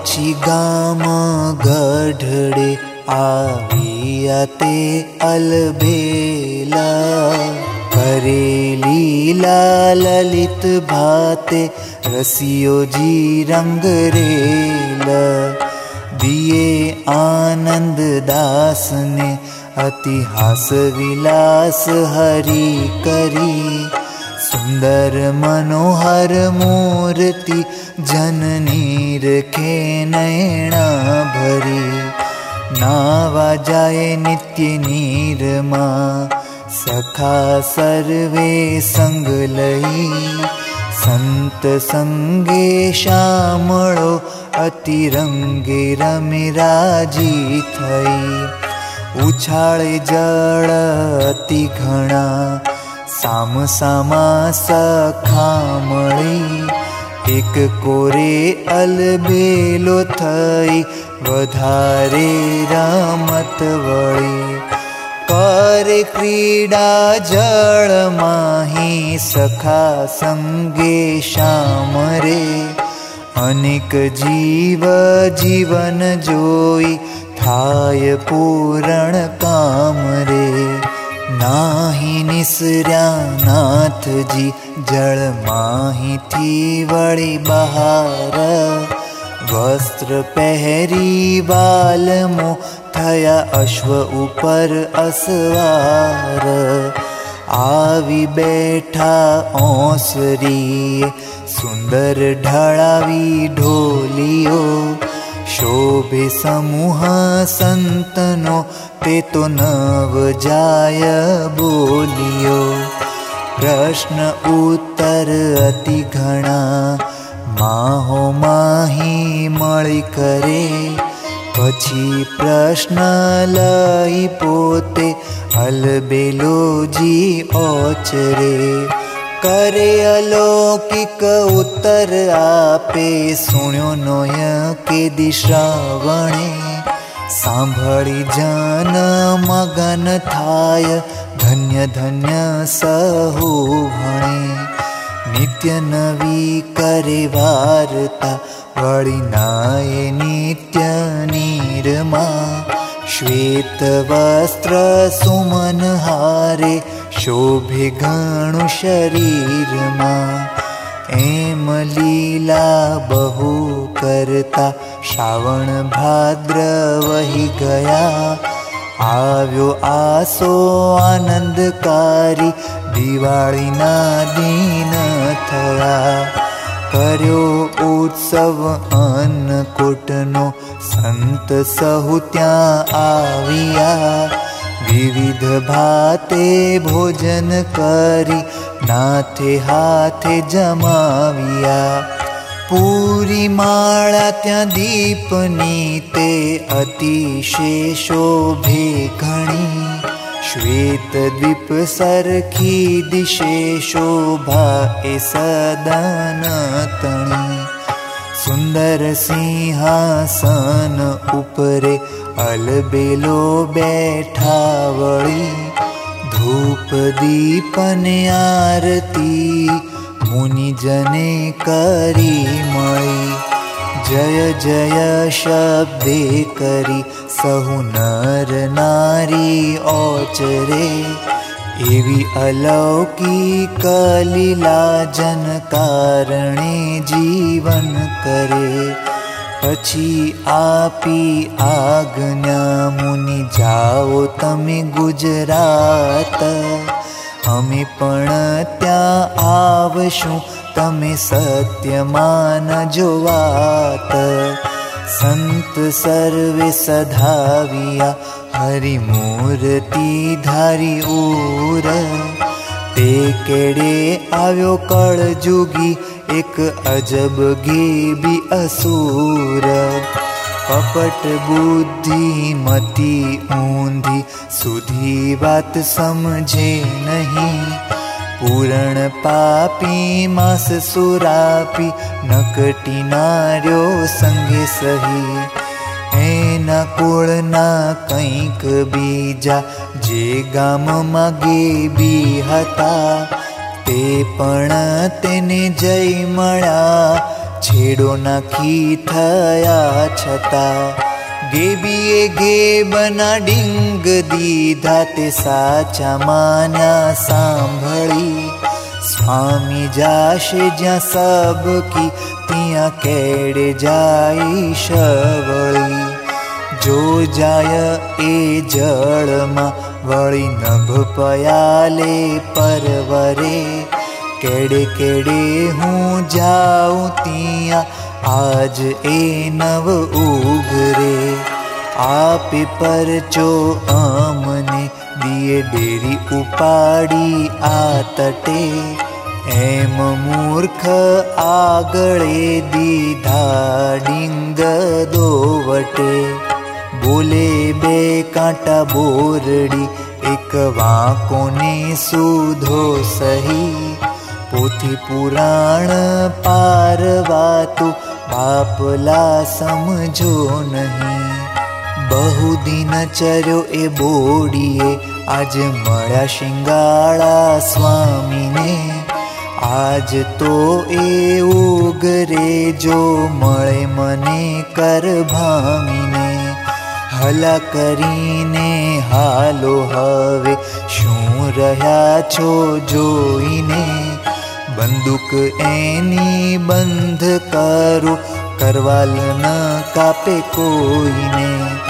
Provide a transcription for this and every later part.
પછી ગામ ગઢડે આવ્યા તે અલબેલા, કરે લીલા લલિત ભાતે રસિયોજી રંગરેલા. દિયે આનંદ દાસને અતિ હાસ વિલાસ હરી કરી, સુંદર મનોહર મૂર્તિ જનની રખે નૈણા ભરી. નાવા જાય નિત્ય નીરમાં સખા સર્વે સંગ લઈ, સંત સંગે શામળો અતિ રંગે રમે રાજી થઈ. ઉછાળે જળ અતિ ઘણા સામ સામા સખા મળી, એક કોરે અલબેલો થઈ વધારે રમત વળી. કરે ક્રીડા જળ માહી સખા સંગે શામ રે, અનેક જીવ જીવન જોઈ થાય પૂરણ કામ રે. નાહી નિસર્યા નાથજી જળ માહીથી વળી બહાર, વસ્ત્ર પહેરી વાલમો થયા અશ્વ ઉપર અસવાર. આવી બેઠા ઓસરીએ સુંદર ઢળાવી ઢોલીઓ, શોભે સમૂહ સંતનો તે તો નવ જાય બોલિયો. પ્રશ્ન ઉત્તર અતિ ઘણા માહો માહી મળી કરે, પછી પ્રશ્ન લઈ પોતે અલબેલોજી ઓચરે. કરે અલૌકિક ઉત્તર આપે, સુણ્યો નોય કે દિશ્રાવણે. સાંભળી જન મગન થાય, ધન્ય ધન્ય સહુ ભણે. નિત્ય નવી કરે વાર્તા વળી નાય નિત્ય નીરમાં, શ્વેત વસ્ત્ર સુમન હારે શોભે ઘણું શરીરમાં. એમ લીલા બહુ કરતા શ્રાવણ ભાદ્ર વહી ગયા, આવ્યો આસો આનંદકારી દિવાળીના દિન થયા. કર્યો ઉત્સવ અન્નકૂટનો સંત સહુ ત્યાં આવ્યા, વિવિધ ભાતે ભોજન કરી નાથે હાથે જમાવ્યા. પૂરી માળા ત્યાં દીપની તે અતિશય શોભે ઘણી, શ્વેત દ્વીપ સરખી દિશે શોભા એ સદન તણી. સુંદર સિંહાસન ઉપરે અલબેલો બેઠા વળી, ધૂપ દીપને આરતી મુનિજને કરી મળી. જય જય શબ્દે કરી સહુ નર નારી ઓચરે, એવી અલૌકિક લીલા જન કારણે જીવન કરે. પછી આપી આજ્ઞા મુનિ જાઓ તમે ગુજરાત, અમે પણ ત્યાં આવશું તમે સત્ય માનજો વાત. સંત સર્વે સધાવ્યા હરિમૂર્તિ ધારી ઉર, તે કેડે આવ્યો કળજુગી એક અજબ ગેબી અસુર. કપટ બુદ્ધિ મતિ ઊંધી સુધી વાત સમજે નહીં, પૂરણ પાપી માસ સુરાપી નકટી નાર્યો સંગે સહી. એના કુળના કંઈક બીજા જે ગામમાં ગેબી હતા, તે પણ તેને જઈ મળ્યા છેડો નાખી થયા છતાં ગેબીએ ગેબના ડીંગ દીધા તે સાચા માન્યા સાંભળી સ્વામી જાશે જ્યાં સબકી ત્યાં કેડે જાય શવળી જો જાય એ જળમાં વળી નભ પયાલે પરવરે કેડે કેડે હું જાઉં ત્યાં આજ એ નવ ઉગરે આપે પરચો અમને દિયે ડેરી ઉપાડી આ તટે એમ મૂર્ખ આગળે દીધા ડીંગ દોવટે બોલે બે કાંટા બોરડી એક વાંકોને સુધો સહી પોથી પુરાણ પારવાતું બાપલા સમજો નહીં બહુ દિન ચર્યો એ બોડીએ આજ મળ્યા શિંગાળા સ્વામીને આજ તો એ ઉગરે જો મળે મને કર ભામીને હલા કરીને હાલો હવે શું રહ્યા છો જોઈને બંદૂક એની બંધ કરું કરવાલ ન કાપે કોઈને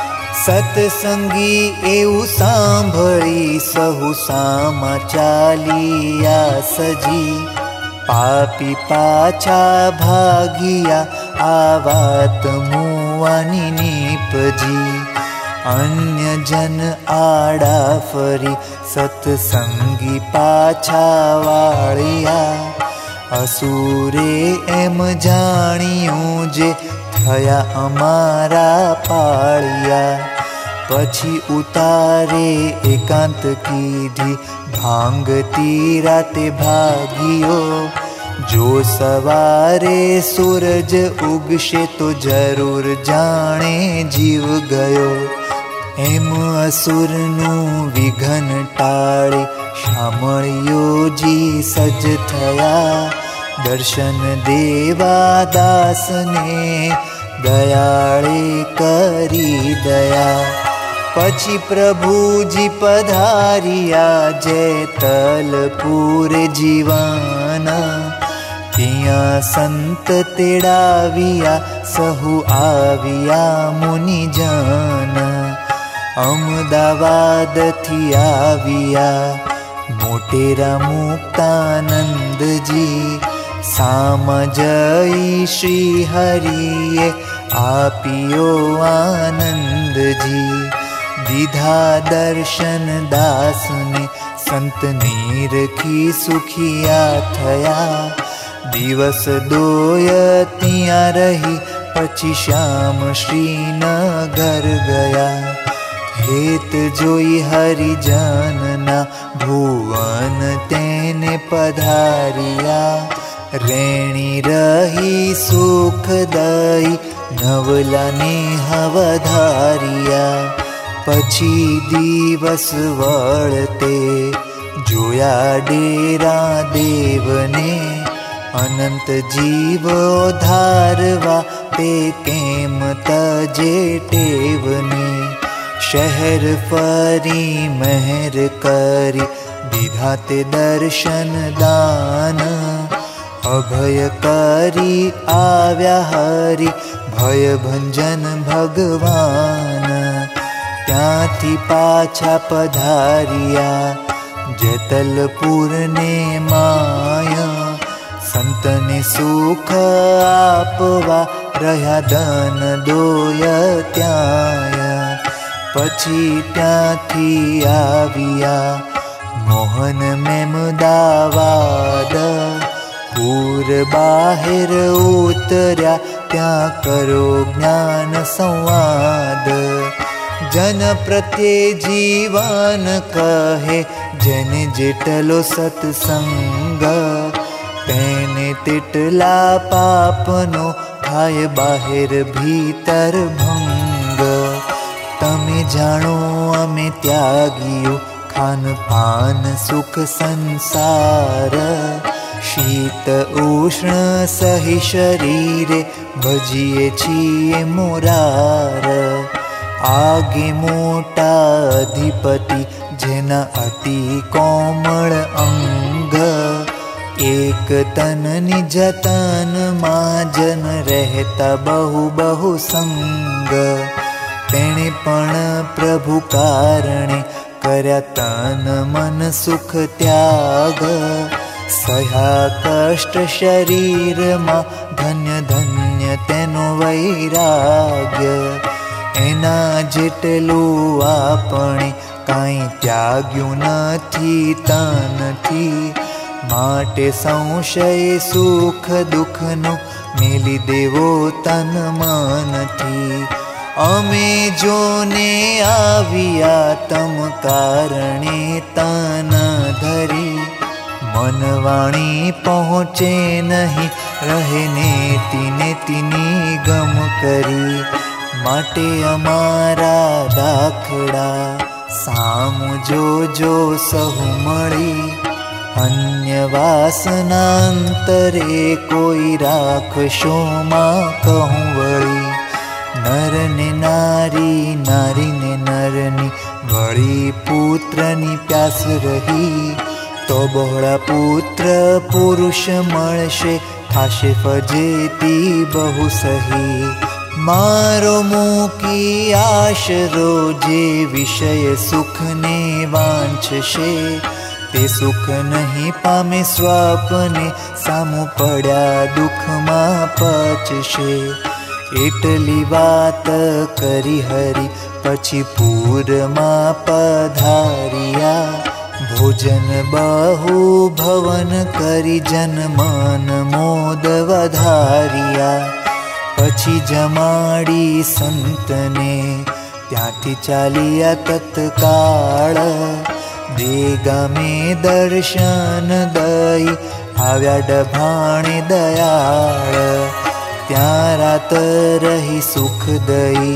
સત્સંગી એવું સાંભળી સહુ સામા ચાલિયા સજી પાપી પાછા ભાગિયા આ વાત મુવાની નીપજી અન્ય જન આડા ફરી સત્સંગી પાછા વાળ્યા અસુરે એમ જાણ્યું જે થયા અમારા પાળિયા પછી ઉતારે એકાંત કીધી ભાંગતી રાતે ભાગ્યો જો સવારે સૂરજ ઉગશે તો જરૂર જાણે જીવ ગયો એમ અસુરનું વિઘન ટાળે શામળિયોજી સજ થયા દર્શન દેવા દાસને દયાળે કરી દયા પછી પ્રભુજી પધાર્યા જેતલપુર જીવાના ત્યાં સંત તેડાવ્યા સહુ આવ્યા મુનિજન અમદાવાદથી આવ્યા મોટેરા મુક્તાનંદજી સામા જઈ શ્રી હરિએ આપ્યો આનંદજી દીધા દર્શન દાસને સંત નીરખી સુખિયા થયા દિવસ દોય ત્યાં રહી પછી શ્યામ શ્રીનગર ગયા હેત જોઈ હરિજનના ભુવન તેને પધાર્યા રેણી રહી સુખદાયી નવલાને હવધાર્યા પછી દિવસ વળતે જોયા ડેરા દેવને અનંત જીવો ધારવા તે કેમ તજે ટેવને શહેર ફરી મહેર કરી દીધા તે દર્શન દાન અભય કરી આવ્યા હરિ ભય ભંજન ભગવાન ત્યાંથી પાછા પધાર્યા જેતલપુરને માયા સંતને સુખ આપવા રહ્યા ધન દોય ત્યાં પછી ત્યાંથી આવ્યા મોહન મેમદાવાદ પૂર બહાર ઉતર્યા ત્યાં કરો જ્ઞાન સંવાદ જન પ્રત્યે જીવન કહે જેને જેટલો સત્સંગ તેને તેટલા પાપનો થાય બહાર ભીતર ભંગ તમે જાણો અમે ત્યાગીઓ ખાન પાન સુખ સંસાર શીલ शीत उष्ण सहि शरीरे भजिए छिए मोरार। आगे मोटा अधिपति जेना अति कोमल अंग। एक तन निज तन मां जन रहता बहु बहु संग। तेणे पण प्रभु कारणे कर्या तन मन सुख त्याग। सह्या कष्ट शरीर मां धन्य धन्य तेनो वैराग्य। एना जेटलू आपणे काई त्याग्यु नथी तनथी। माटे संशय सुख दुखनो मेली देवो तन मनथी। अमे जोने आविया तम कारणे तन धरी। मन वाणी पहुँचे नहीं रहे नेति नेति निगम करी। माटे अमारा दाखड़ा सामु जो जो सहु मळी। अन्य वासनांतरे कोई राखशो मां कहूं वळी। नर ने नारी नारी ने नरनी वळी पुत्रनी प्यास रही। तो बहोळा पुत्र पुरुष मळशे थाशे फजेती बहु सही। मारो मूकी आशरो जे विषय सुख ने वांछशे। ते सुख नहीं पामे स्वप्ने सामु पड्या दुख मां पचशे। एटली वात करी हरी पछी पूर मां पधारिया। भोजन बहु भवन करी जन मन मोद वधारिया। पछी जमाड़ी संतने त्यांथी चालिया तत्काळ। देगा में दर्शन दई आव्या डभाणे दयाळ। त्यां रात रही सुख दई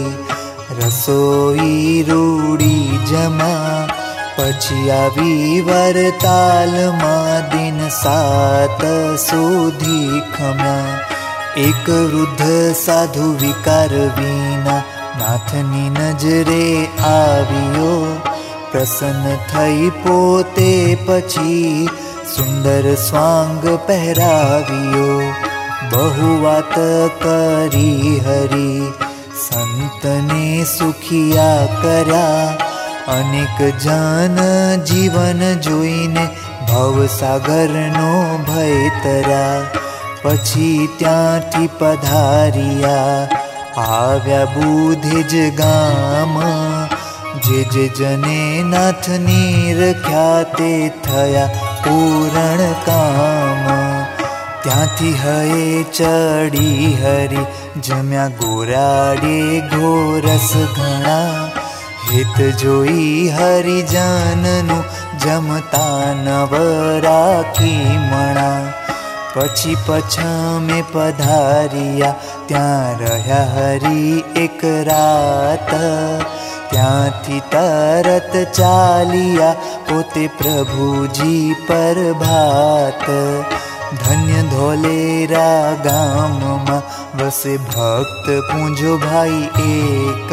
रसोई रूड़ी जमा। पछी आवी वरताल मां दिन 7 सुधी खम्या। एक वृद्ध साधु विकार वीना नाथनी नजरे आवियो। प्रसन्न थई पोते पछी सुंदर स्वांग पहरावियो। बहु वात करी हरी संतने सुखिया कर्या। अनेक जन जीवन जोईने भवसागरनो भय तर्या। पछी त्यांथी पधारिया आव्या बुधेज गाम। जे जे जने नाथनी रख्या ते थया पूरण काम। त्यांथी हये चढ़ी हरी जम्या गोराडे घोरस घणा। हित जोई हरिजननु जमता नव राखी मणा। पछी पछमे पधारिया त्यां रह्या हरी एक रात। त्यांथी तरत चालिया पोते प्रभुजी पर भात। धन्य धोलेरा गाम मां वसे भक्त पूंजो भाई एक।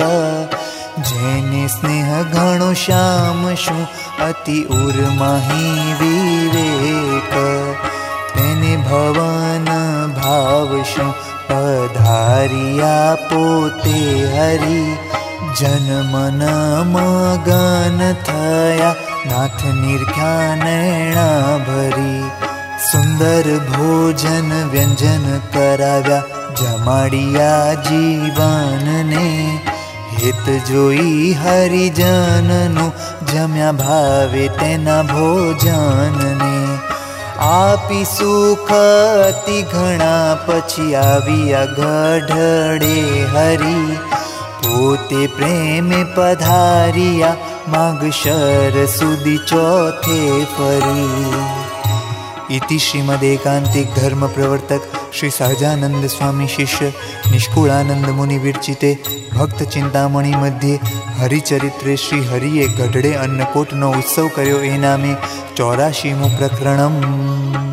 जेने स्नेह घणो श्याम शू अति उर्माही विवेक। तेने भवन भाव शू पधारिया पोते हरी। जन मन मगन थया नाथ निरख्या नैणा भरी। सुंदर भोजन व्यंजन कराव्या जमाड़िया जीवन ने। हित जोई हरिजननु जम्या भावे तेना भोजन ने। आपी सुख अति घणा पछी आविया गढ़ड़े हरी। पोते प्रेमे पधारिया मागशर सुधी चौथे फरी। इति श्रीमदेकांतिक धर्म प्रवर्तक श्री सहजानंद स्वामी शिष्य निष्कुलानंद मुनि विरचिते भक्त चिंतामणि मध्ये हरिचरित्रे श्री हरिए गढ़ड़े अन्नकूटनो उत्सव कर्यो ए नामे 84मुं प्रकरणम्।